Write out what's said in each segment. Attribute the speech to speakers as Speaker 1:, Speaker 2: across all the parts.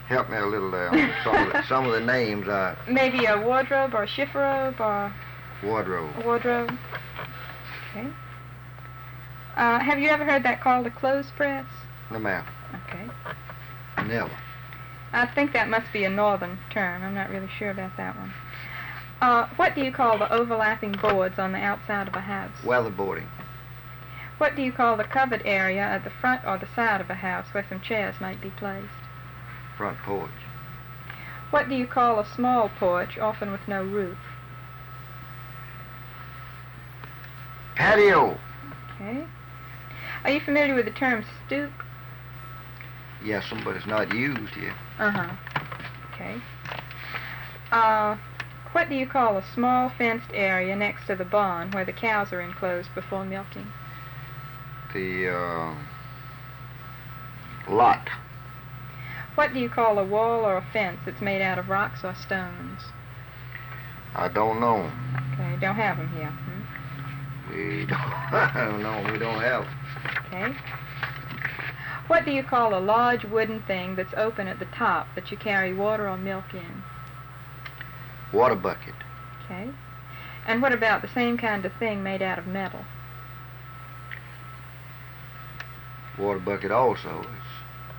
Speaker 1: Help me a little there on some of the names.
Speaker 2: Maybe a wardrobe or a chifforobe or
Speaker 1: Wardrobe.
Speaker 2: a wardrobe. Okay. Have you ever heard that called a clothes press?
Speaker 1: No, ma'am.
Speaker 2: Okay.
Speaker 1: Never.
Speaker 2: I think that must be a northern term. I'm not really sure about that one. What do you call the overlapping boards on the outside of a house?
Speaker 1: Weatherboarding.
Speaker 2: What do you call the covered area at the front or the side of a house where some chairs might be placed?
Speaker 1: Front porch.
Speaker 2: What do you call a small porch, often with no roof?
Speaker 1: Patio.
Speaker 2: Okay. Are you familiar with the term stoop?
Speaker 1: Yes, but it's not used here.
Speaker 2: Uh-huh. Okay. What do you call a small fenced area next to the barn where the cows are enclosed before milking?
Speaker 1: The lot.
Speaker 2: What do you call a wall or a fence that's made out of rocks or stones?
Speaker 1: I don't know.
Speaker 2: Okay, don't have them here.
Speaker 1: We don't. I don't know. We don't have.
Speaker 2: Okay. What do you call a large wooden thing that's open at the top that you carry water or milk in?
Speaker 1: Water bucket.
Speaker 2: Okay. And what about the same kind of thing made out of metal?
Speaker 1: Water bucket also. It's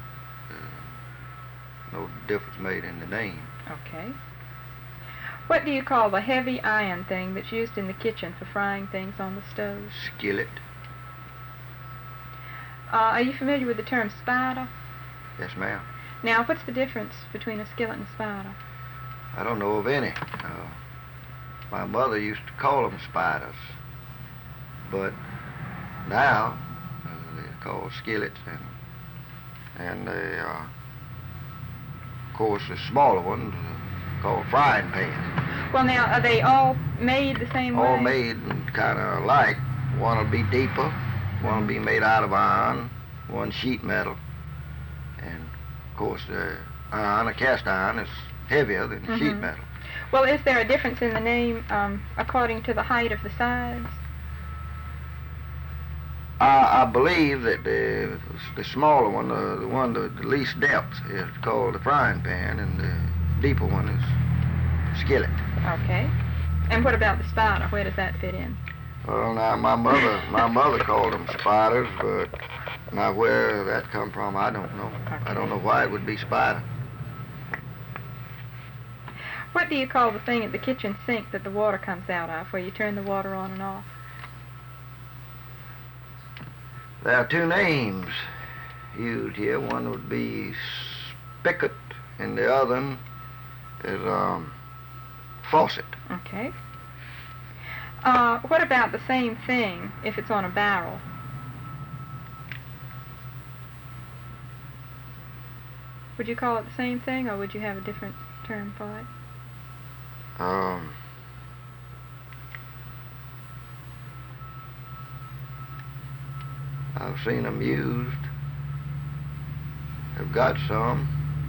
Speaker 1: no difference made in the name.
Speaker 2: Okay. What do you call the heavy iron thing that's used in the kitchen for frying things on the stove?
Speaker 1: Skillet.
Speaker 2: Are you familiar with the term spider?
Speaker 1: Yes, ma'am.
Speaker 2: Now, what's the difference between a skillet and a spider?
Speaker 1: I don't know of any. My mother used to call them spiders, but now they're called skillets, and they, of course, the smaller ones are called frying pans.
Speaker 2: Well, now, are they all made the same way?
Speaker 1: All made kind of alike. One will be deeper, one will be made out of iron, one sheet metal, and of course the iron, a cast iron, is heavier than sheet metal.
Speaker 2: Well, is there a difference in the name according to the height of the sides?
Speaker 1: I believe that the smaller one, the one the least depth, is called the frying pan, and the deeper one is skillet.
Speaker 2: Okay. And what about the spider? Where does that fit in?
Speaker 1: Well, now my mother called them spiders, but now where that come from, I don't know.
Speaker 2: Okay.
Speaker 1: I don't know why it would be spider.
Speaker 2: What do you call the thing at the kitchen sink that the water comes out of, where you turn the water on and off?
Speaker 1: There are two names used here. One would be spigot, and the other is faucet.
Speaker 2: Okay. What about the same thing if it's on a barrel? Would you call it the same thing, or would you have a different term for it?
Speaker 1: I've seen them used. I've got some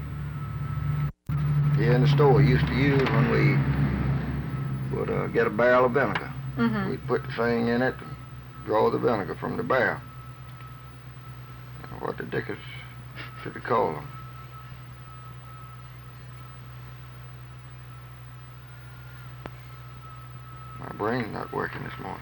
Speaker 1: here in the store. Used to use when we would get a barrel of vinegar. We'd put the thing in it and draw the vinegar from the barrel. What the dickens should we call them? My brain's not working this morning.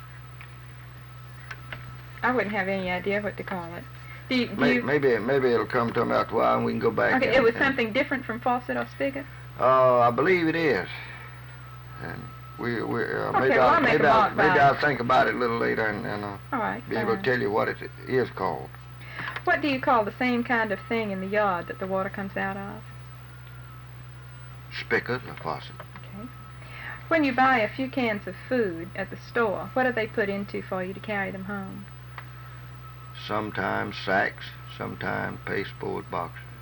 Speaker 2: I wouldn't have any idea what to call it.
Speaker 1: Maybe it'll come to me after a while and we can go back.
Speaker 2: Okay, it was something different from faucet or spigot?
Speaker 1: I believe it is. And maybe I'll think about it a little later and
Speaker 2: all right,
Speaker 1: be able to tell you what it is called.
Speaker 2: What do you call the same kind of thing in the yard that the water comes out of?
Speaker 1: Spigot or faucet.
Speaker 2: Okay. When you buy a few cans of food at the store, what do they put into for you to carry them home?
Speaker 1: Sometimes sacks, sometimes pasteboard boxes.